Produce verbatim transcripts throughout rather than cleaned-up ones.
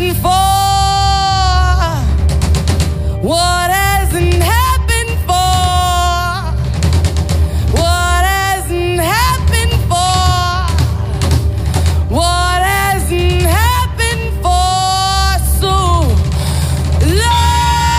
happened for? What hasn't happened for? What hasn't happened for? What hasn't happened for so long?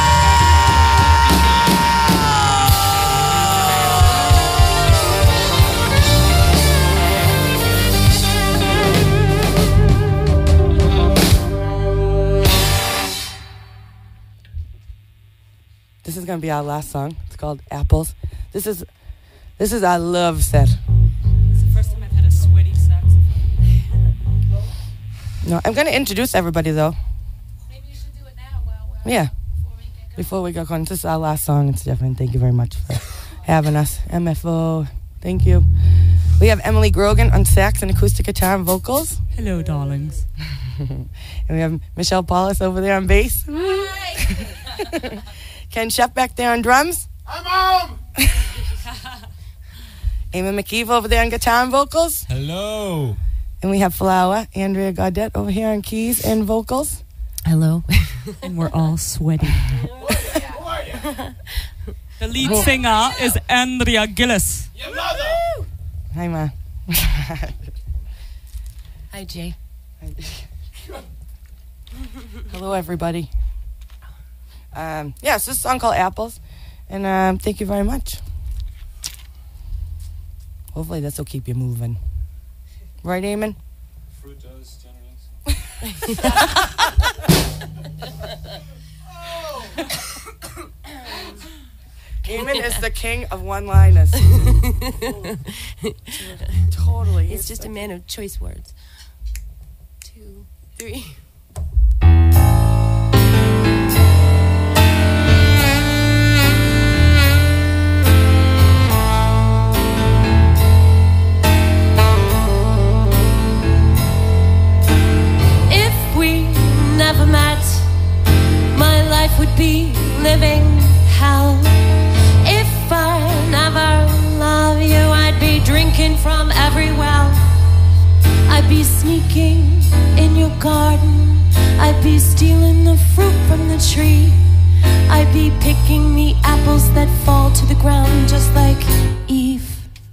This is gonna be our last song. It's called Apples. This is this is our love set. It's the first time I've had a sweaty saxophone. No, I'm gonna introduce everybody though. Maybe you should do it now while we're Yeah. before we get going. Before we go on, this is our last song. It's Stefan. Thank you very much for having us. M F O, thank you. We have Emily Grogan on sax and acoustic guitar and vocals. Hello, darlings. And we have Michelle Paulus over there on bass. Hi. Ken Sheff back there on drums. I'm home. Eamon McKeeve over there on guitar and vocals. Hello. And we have Flower, Andrea Gaudette over here on keys and vocals. Hello. And we're all sweaty. Who are you? The lead singer is Andrea Gillis. Your mother. Hi, Ma. Hi, Jay. Hello, everybody. Um, yeah, it's this song called Apples. And um, thank you very much. Hopefully this will keep you moving. Right, Eamon? Fruit does generate. Eamon is the king of one-liners. Totally. He's just a man of choice words. Two, three. If we never met, my life would be living hell. If I never love you, I'd be drinking from every well. I'd be sneaking in your garden. I'd be stealing the fruit from the tree. I'd be picking the apples that fall to the ground just like Eve.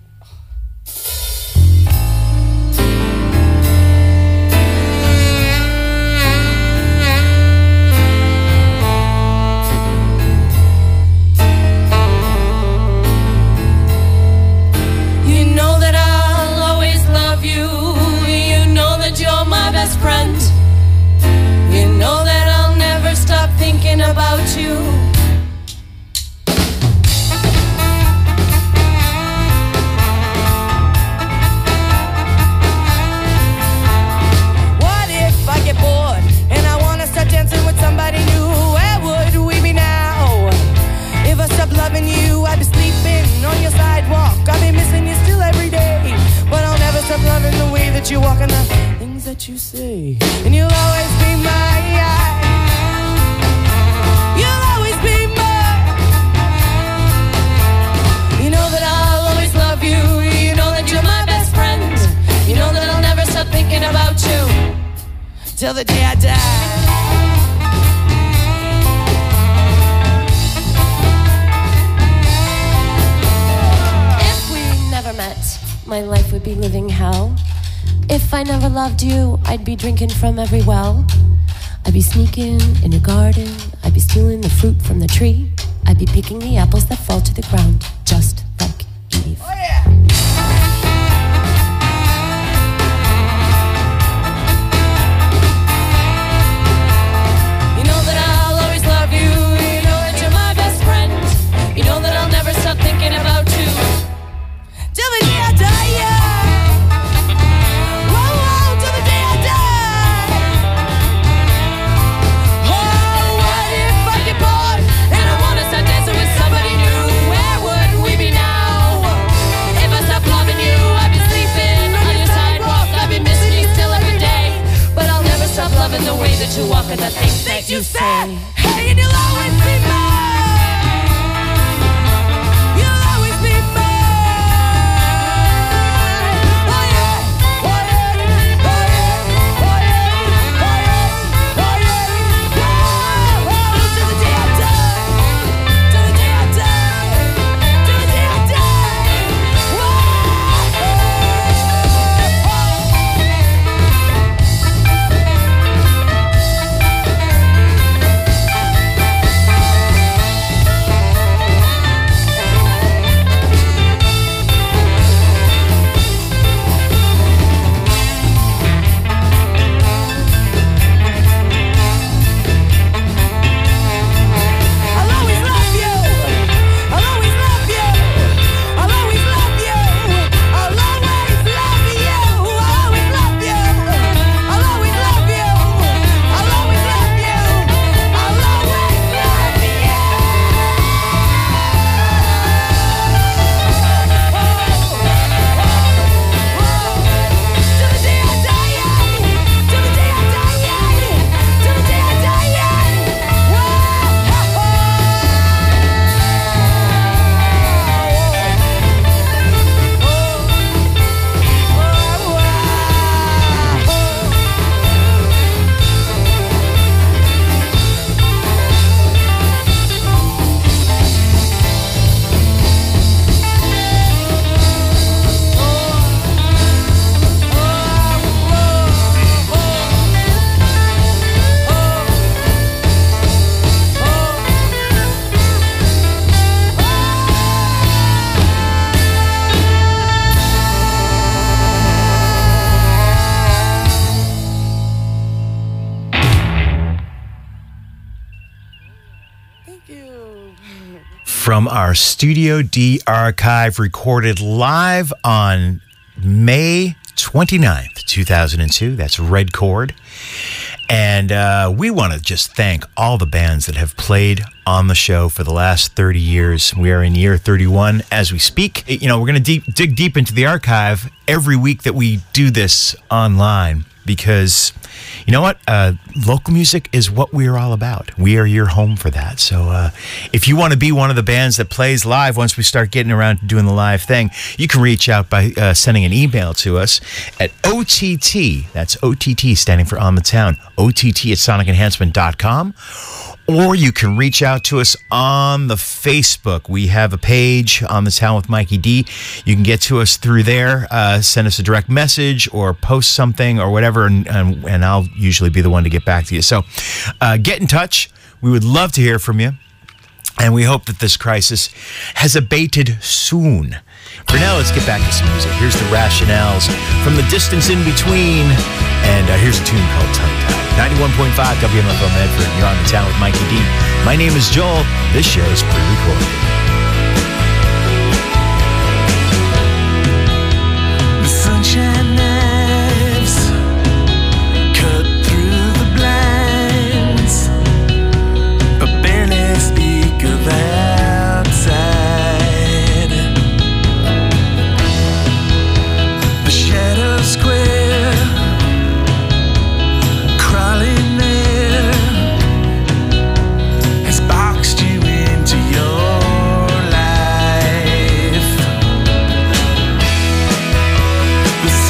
Friend, you know that I'll never stop thinking about you. What if I get bored and I wanna start dancing with somebody new? Where would we be now? If I stopped loving you, I'd be sleeping on your sidewalk. I'd be missing you still every day, but I'll never stop loving the way that you walk on the that you say, and you'll always be mine. You'll always be mine. You know that I'll always love you. You know that you're my best friend. You know that I'll never stop thinking about you till the day I die. If we never met, my life would be living hell. If I never loved you, I'd be drinking from every well. I'd be sneaking in your garden. I'd be stealing the fruit from the tree. I'd be picking the apples that fall to the ground, just like Eve. Oh, yeah. You know that I'll always love you. You know that you're my best friend. You know that I'll never stop thinking about you till the day I die, yeah. The way that you walk and the things that you say. Hey, and you'll always be mine. You'll always be mine. Oh yeah, oh yeah, oh yeah, oh yeah, oh yeah, oh yeah. from our Studio D archive, recorded live on May twenty-ninth, two thousand two. That's Red Chord. And uh, we want to just thank all the bands that have played on the show for the last thirty years. We are in year thirty-one as we speak. You know, we're going to deep, dig deep into the archive every week that we do this online because, you know what? Uh, local music is what we're all about. We are your home for that. So uh, if you want to be one of the bands that plays live once we start getting around to doing the live thing, you can reach out by uh, sending an email to us at O T T. That's O T T standing for On the Town. O T T at sonic enhancement dot com. Or you can reach out to us on the Facebook. We have a page, On the Town with Mikey D. You can get to us through there, uh, send us a direct message or post something or whatever, and, and, and I'll usually be the one to get back to you. So uh, get in touch. We would love to hear from you. And we hope that this crisis has abated soon. For now, let's get back to some music. Here's the Rationales from The Distance in Between. And uh, here's a tune called Tongue Tied. ninety-one point five W M F O Medford. You're On the Town with Mikey D. My name is Joel. This show is pre-recorded. The sunshine knives cut through the blinds, but barely speak of outside. The shadow square crawling there has boxed you into your life. The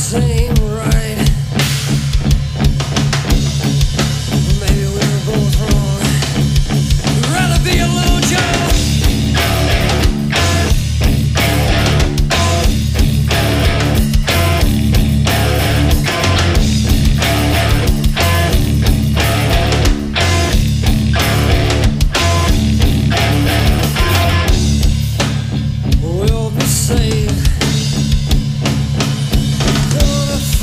same, right? Maybe we were both wrong. I'd rather be alone, Joe. We'll be safe. Gonna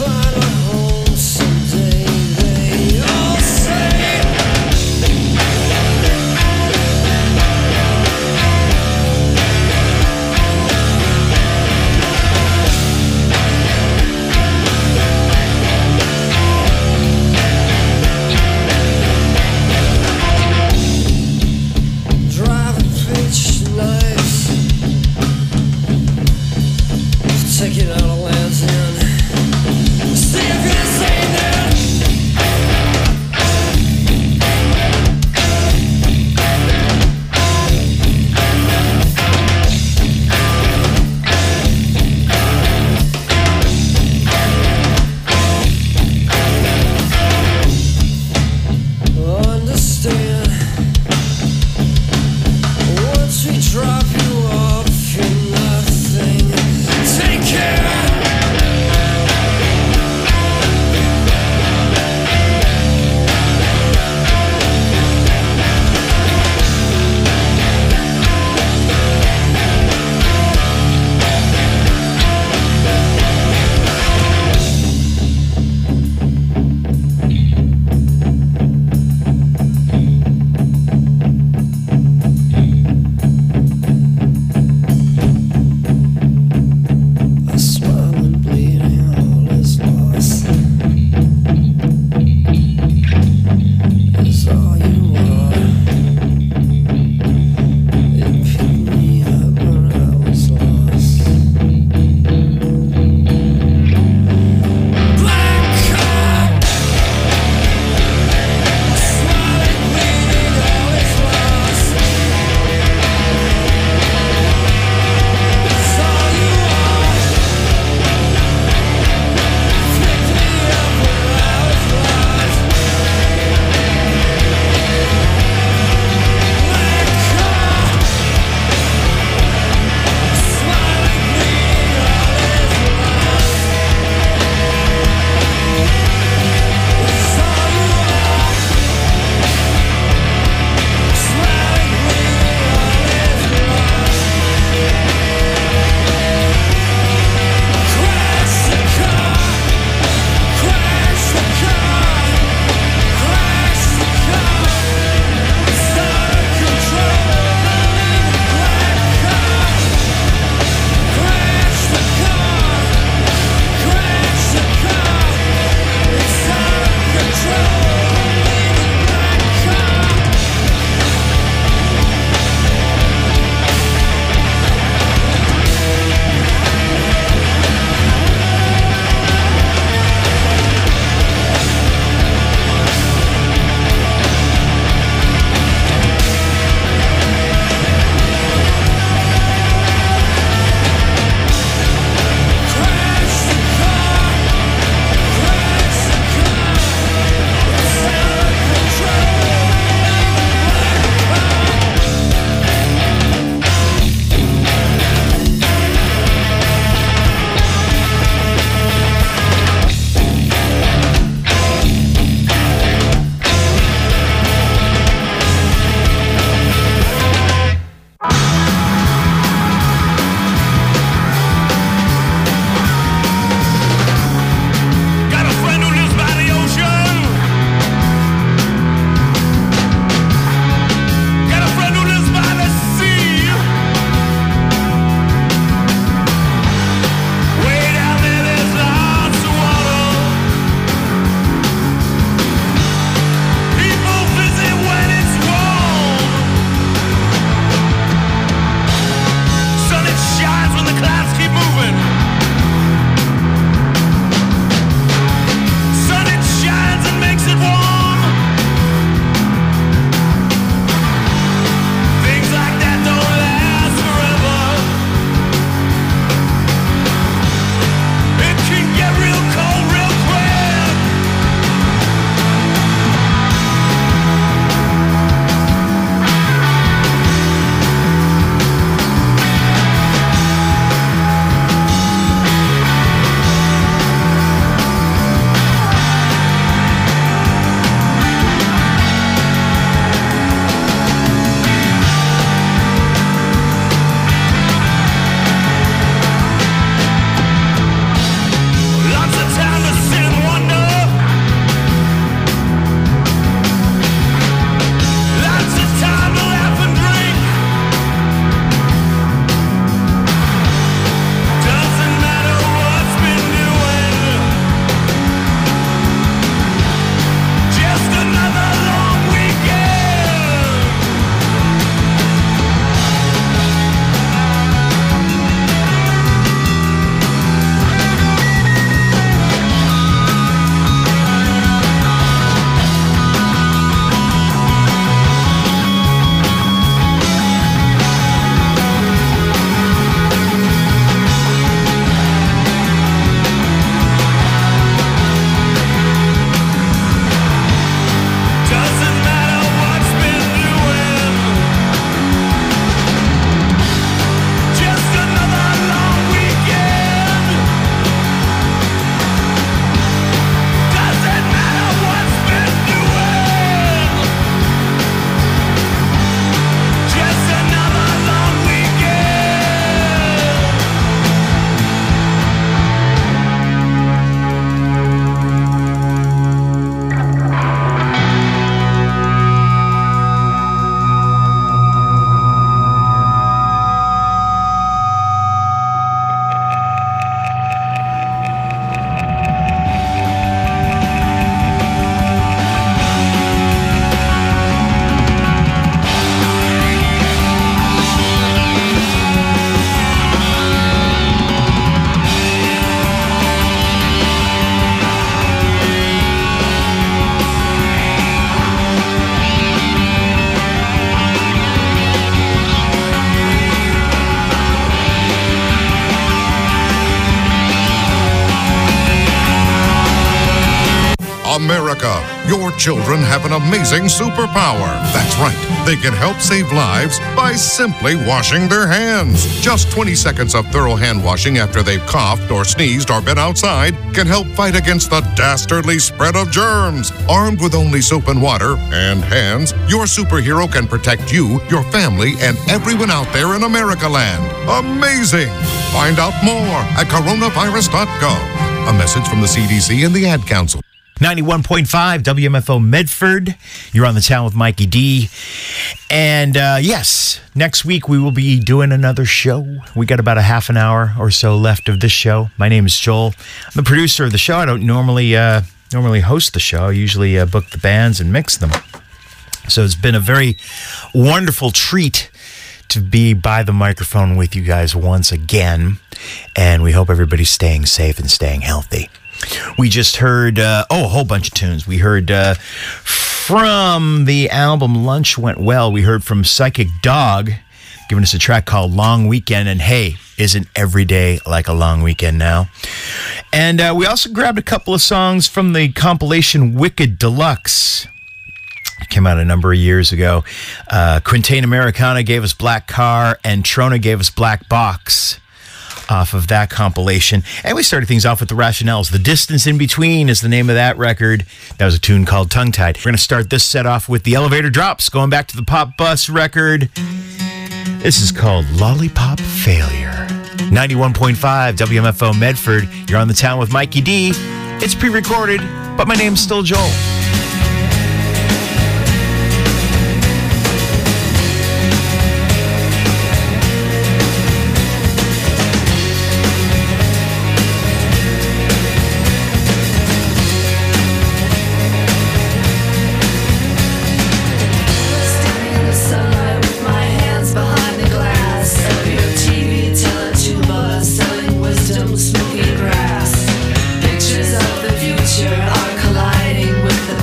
America. Your children have an amazing superpower. That's right. They can help save lives by simply washing their hands. Just twenty seconds of thorough hand washing after they've coughed or sneezed or been outside can help fight against the dastardly spread of germs. Armed with only soap and water and hands, your superhero can protect you, your family, and everyone out there in America land. Amazing! Find out more at coronavirus dot gov. A message from the C D C and the Ad Council. ninety-one point five W M F O Medford. You're on the town with Mikey D. And uh, yes, next week we will be doing another show. We got about a half an hour or so left of this show. My name is Joel. I'm the producer of the show. I don't normally uh, normally host the show. I usually uh, book the bands and mix them. So it's been a very wonderful treat to be by the microphone with you guys once again. And we hope everybody's staying safe and staying healthy. We just heard, uh, oh, a whole bunch of tunes. We heard uh, from the album Lunch Went Well, we heard from Psychic Dog, giving us a track called Long Weekend. And hey, isn't every day like a long weekend now? And uh, we also grabbed a couple of songs from the compilation Wicked Deluxe. It came out a number of years ago. Uh, Quintain Americana gave us Black Car, and Trona gave us Black Box off of that compilation. And we started things off with the Rationales. The Distance in Between is the name of that record. That was a tune called Tongue Tied. We're going to start this set off with the Elevator Drops, going back to the Pop Bus record. This is called Lollipop Failure. ninety-one point five W M F O Medford. You're on the town with Mikey D. It's pre-recorded, but my name's still Joel. Smoky grass. Pictures of the future are colliding with the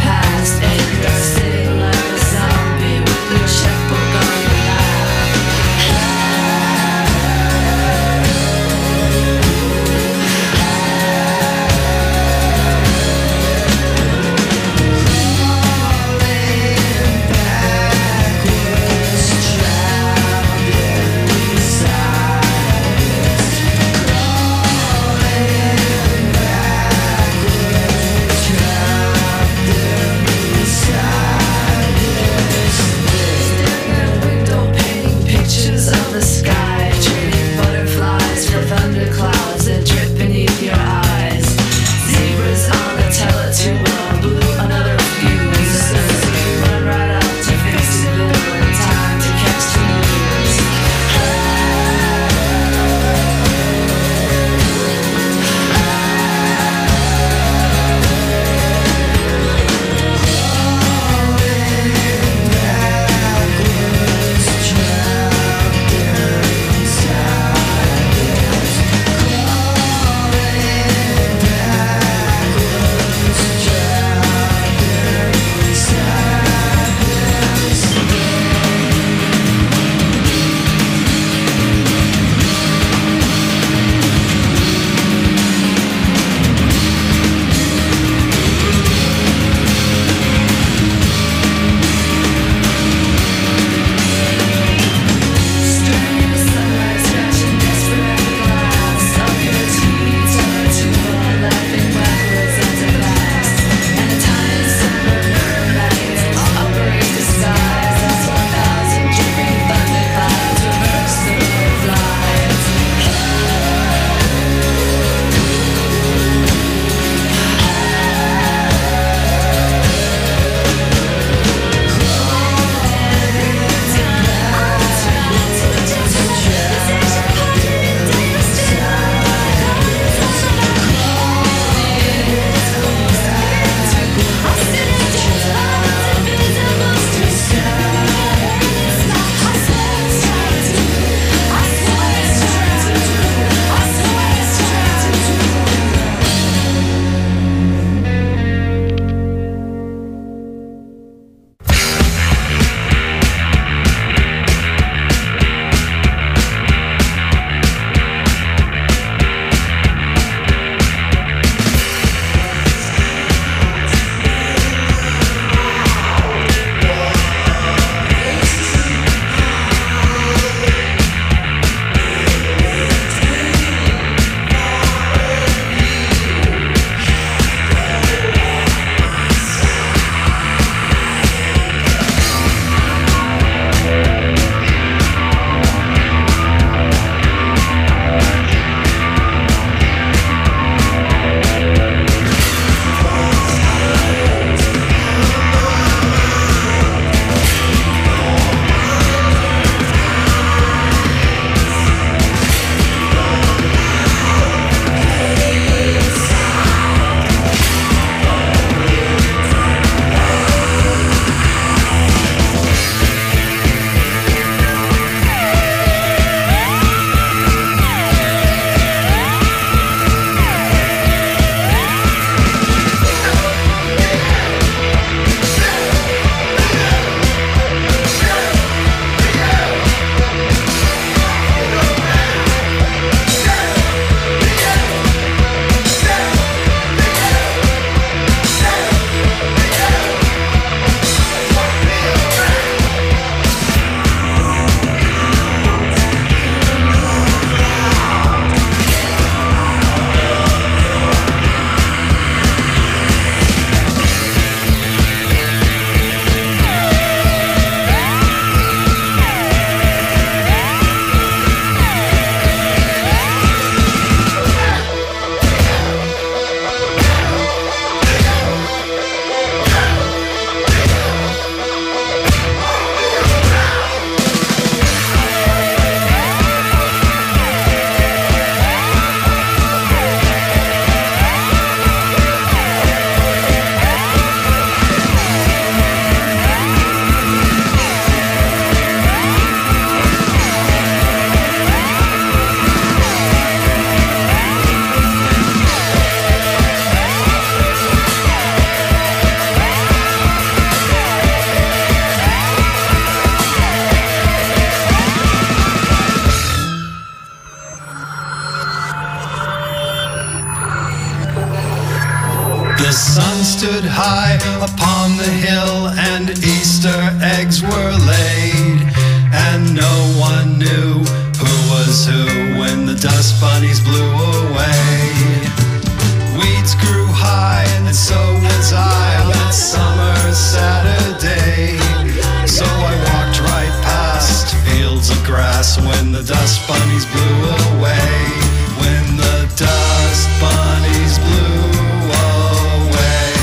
The sun stood high upon the hill, and Easter eggs were laid, and no one knew who was who when the dust bunnies blew away. Weeds grew high, and so was I on that summer Saturday. So I walked right past fields of grass when the dust bunnies blew away. When the dust bunnies blew away.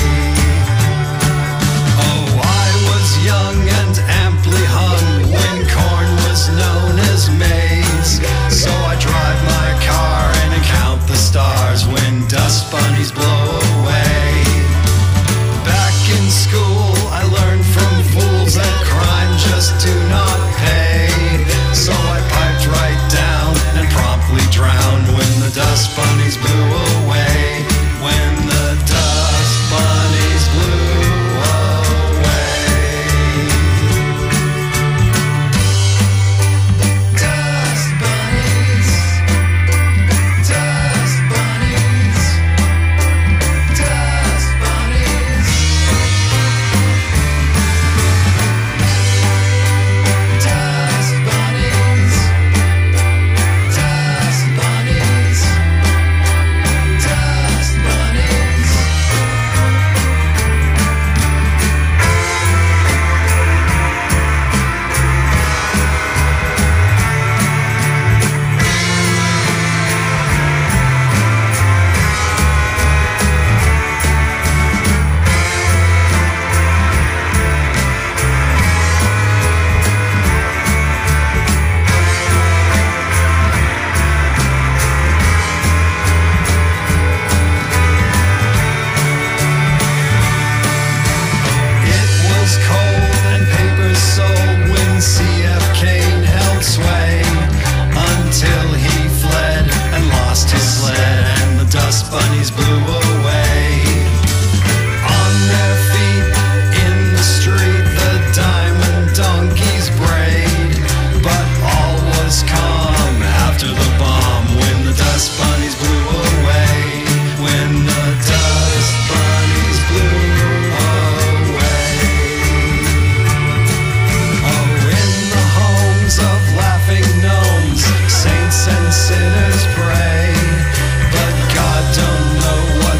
Oh, I was young and amply hung when corn was known as maize. So I drive my car and count the stars when dust bunnies blow away. Back in school I learned from fools that crime just do not pay. So I piped right down and promptly drowned when the dust bunnies blew away. When the dust bunnies blew away. Dust bunnies, dust bunnies, dust bunnies. Dust bunnies, dust bunnies, dust bunnies. It was cold and papers sold when C F Kane held sway, until he fled and lost his sled and the dust bunnies blew away. On their feet in the street the diamond donkeys brayed, but all was calm after the bomb when the dust bunnies blew away. When the dust bunnies blew away. Oh, in the homes of laughing gnomes, saints and sinners pray, but God don't know what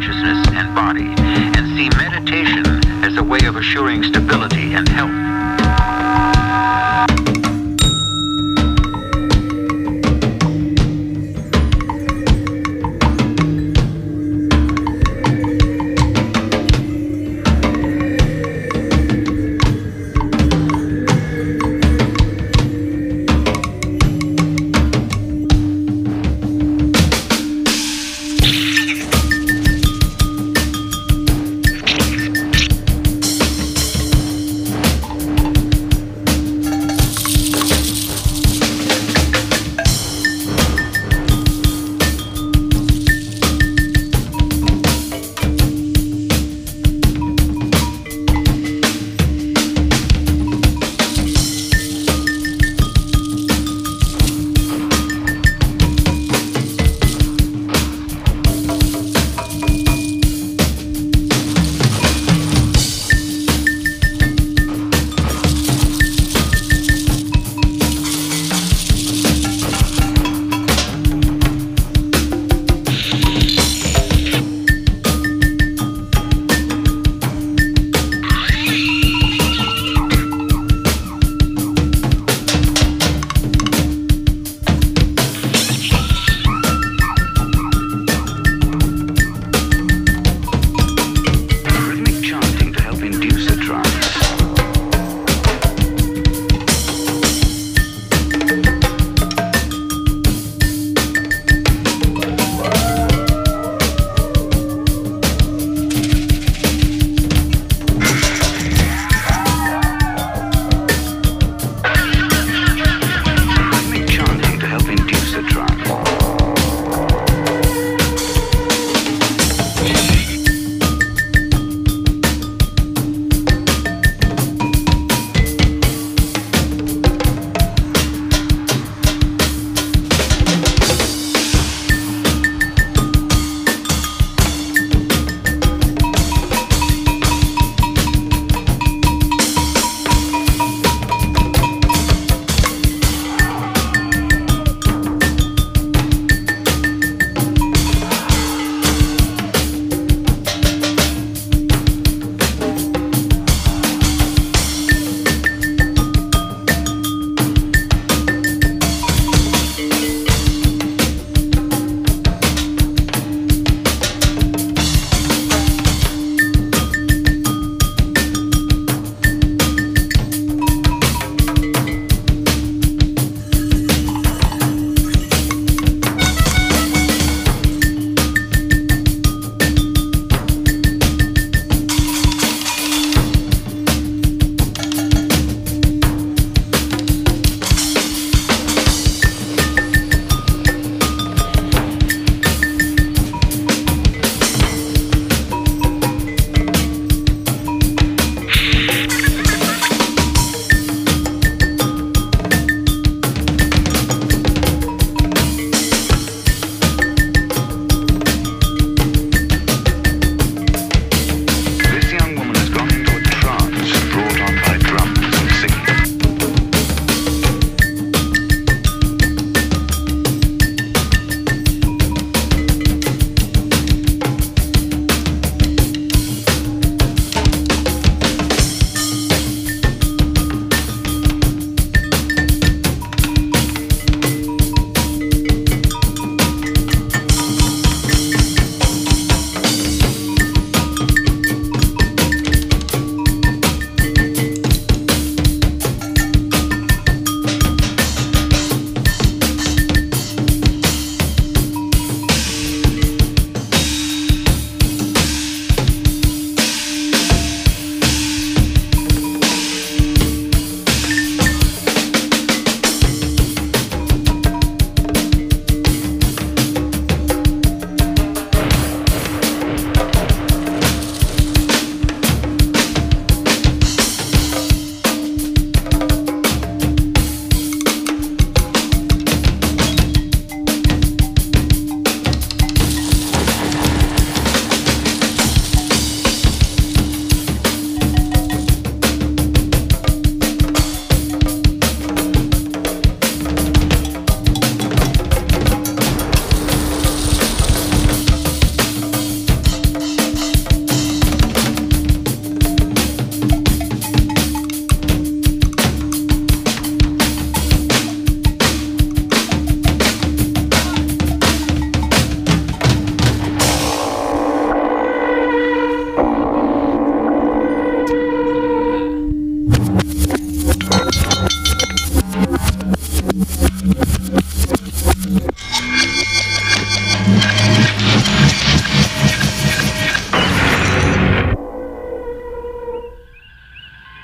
consciousness and body, and see meditation as a way of assuring stability and health.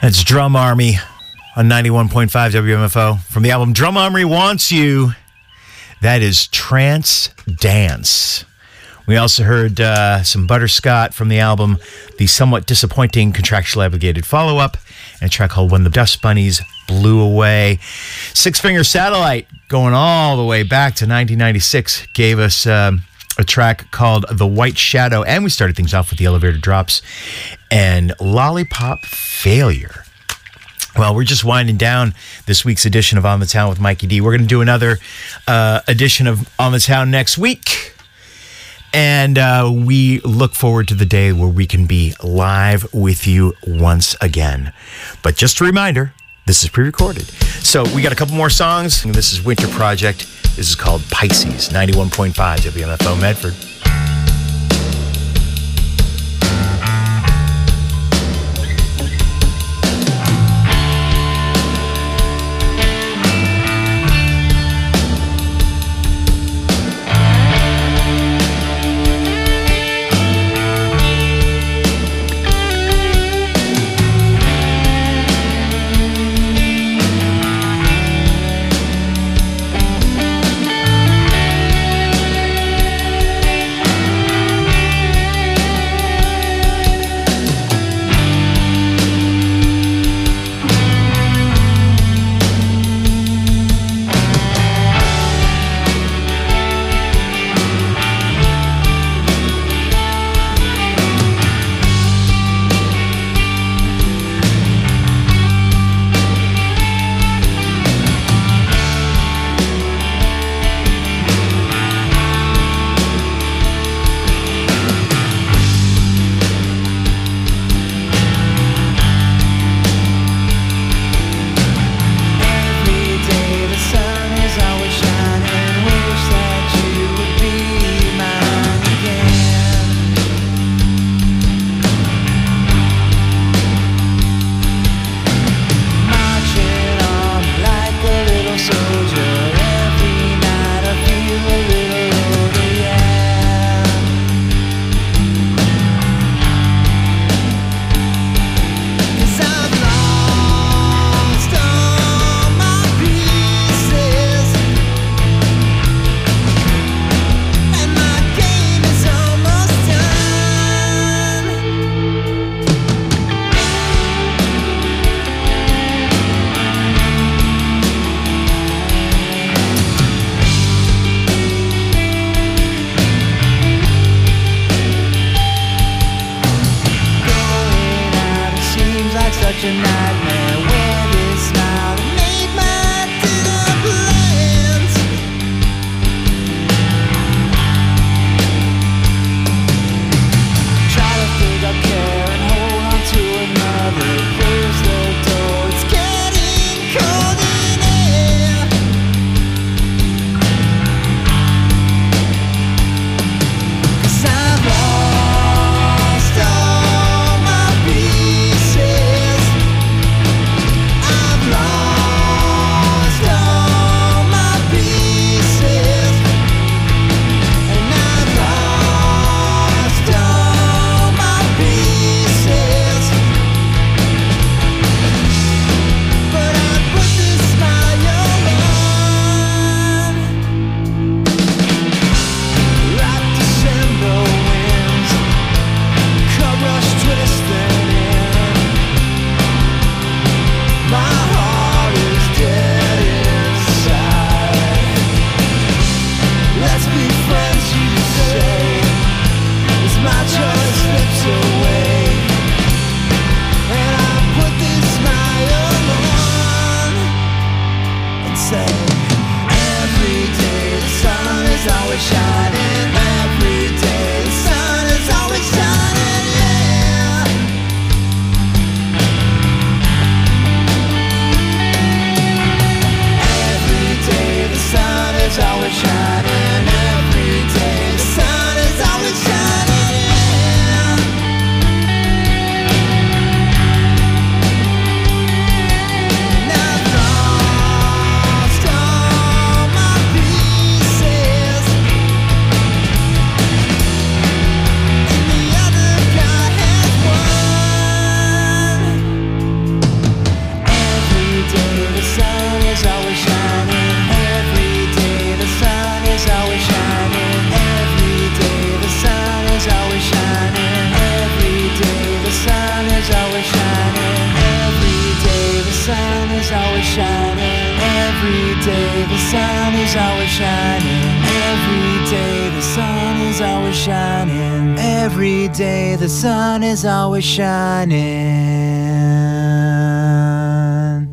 That's Drum Army on ninety-one point five W M F O from the album Drum Army Wants You. That is Trance Dance. We also heard uh, some Butterscott from the album The Somewhat Disappointing Contractually Obligated Follow-Up, and a track called When the Dust Bunnies Blew Away. Six Finger Satellite, going all the way back to nineteen ninety-six, gave us um, a track called The White Shadow, and we started things off with the Elevator Drops and Lollipop Failure. Well, we're just winding down this week's edition of On the Town with Mikey D. We're going to do another uh, edition of On the Town next week. And uh, we look forward to the day where we can be live with you once again. But just a reminder, this is pre-recorded. So we got a couple more songs. This is Winter Project. This is called Pisces, ninety-one point five W M F O Medford. is always shining. Every day the sun is always shining. Every day the sun is always shining. Every day the sun is always shining.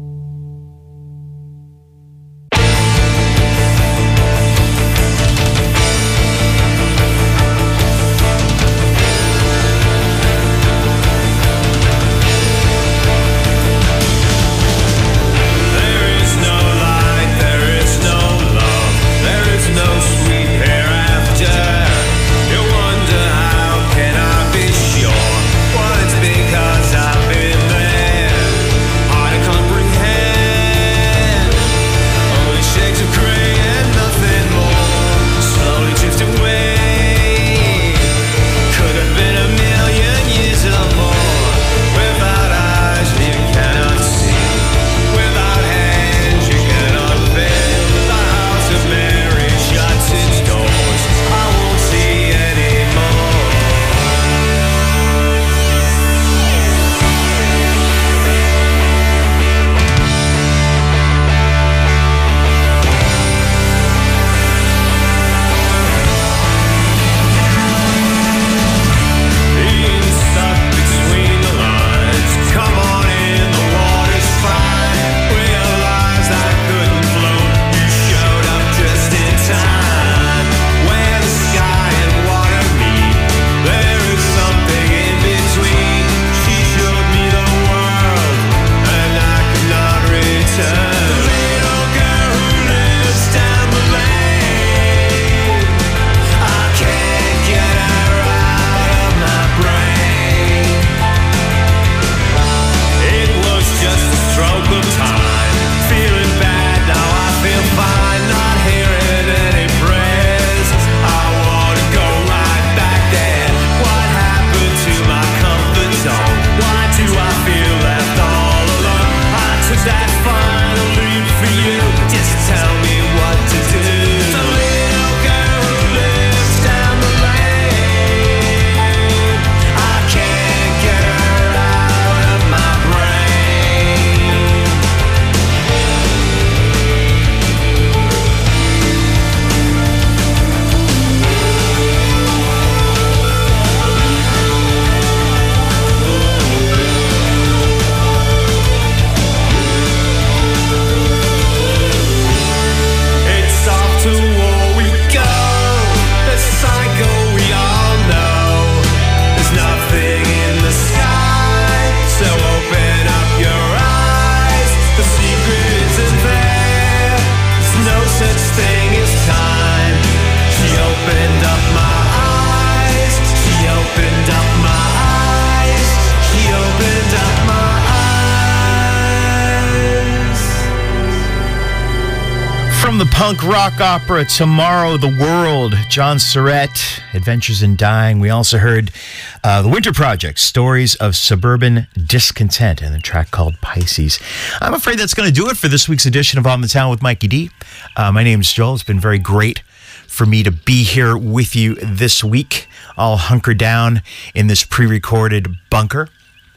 The punk rock opera Tomorrow the World, John Surratt, Adventures in Dying. We also heard uh, the Winter Project, Stories of Suburban Discontent, and a track called Pisces. I'm afraid that's going to do it for this week's edition of On the Town with Mikey D. Uh, my name is Joel. It's been very great for me to be here with you this week. I'll hunker down in this pre-recorded bunker.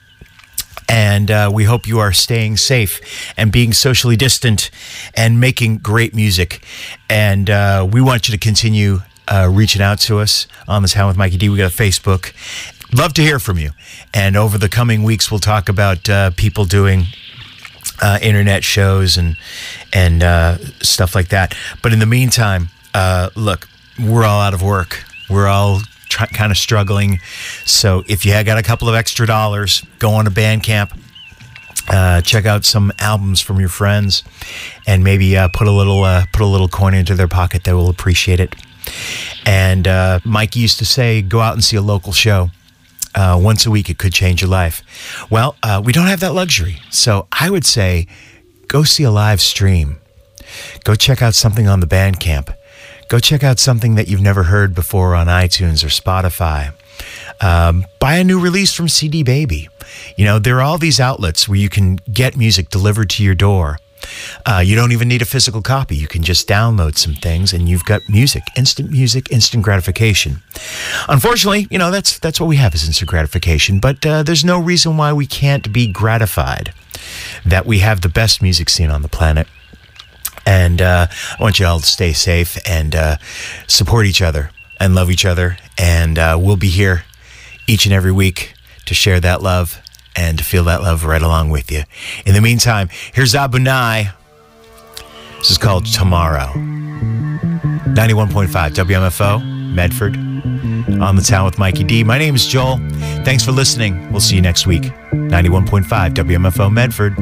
And uh, we hope you are staying safe and being socially distant and making great music. And uh, we want you to continue uh, reaching out to us on the Town with Mikey D. We got a Facebook. Love to hear from you. And over the coming weeks, we'll talk about uh, people doing uh, internet shows and and uh, stuff like that. But in the meantime, uh, look, we're all out of work. We're all Try, kind of struggling. So if you got a couple of extra dollars, go on to Bandcamp, uh, check out some albums from your friends, and maybe uh, put a little uh, put a little coin into their pocket. They will appreciate it. And uh, Mike used to say, go out and see a local show. Uh, once a week, it could change your life. Well, uh, we don't have that luxury. So I would say, go see a live stream. Go check out something on the Bandcamp. Go check out something that you've never heard before on iTunes or Spotify. Um, buy a new release from C D Baby. You know, there are all these outlets where you can get music delivered to your door. Uh, you don't even need a physical copy. You can just download some things and you've got music, instant music, instant gratification. Unfortunately, you know, that's that's what we have is instant gratification, but uh, there's no reason why we can't be gratified. that we have the best music scene on the planet. And uh, I want you all to stay safe and uh, support each other and love each other. And uh, we'll be here each and every week to share that love and to feel that love right along with you. In the meantime, here's Abunai. This is called Tomorrow. ninety-one point five W M F O, Medford. On the Town with Mikey D. My name is Joel. Thanks for listening. We'll see you next week. ninety-one point five W M F O, Medford.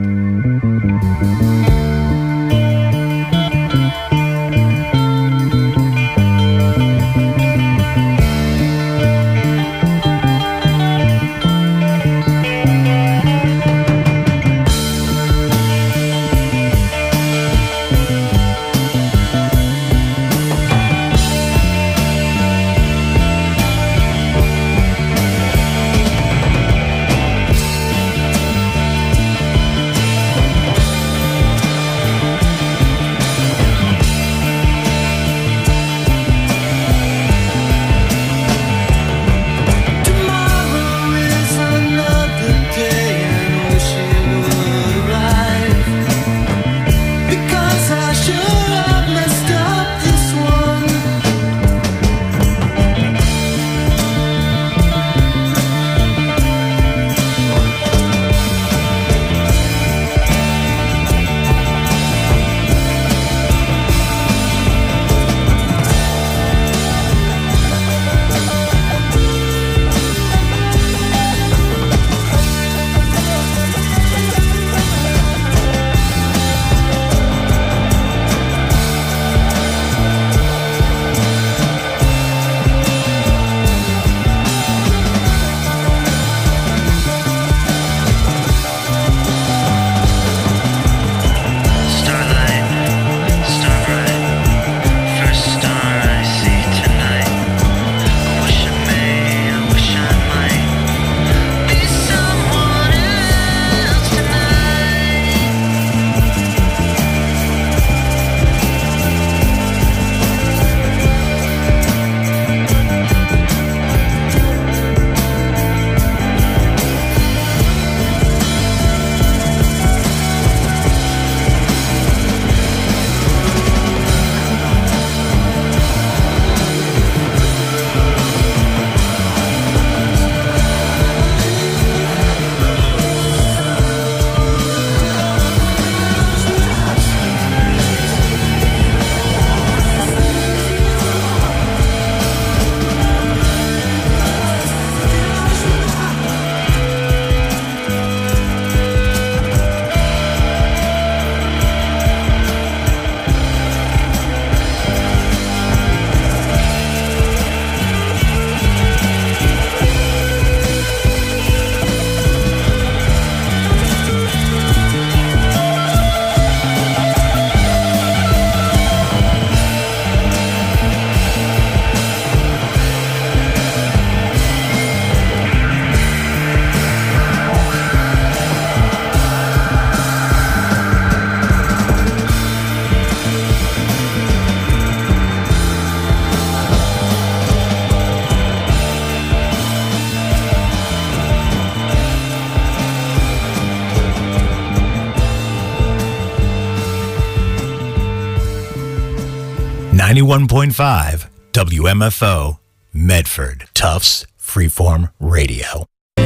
ninety-one point five W M F O, Medford. Tufts Freeform Radio.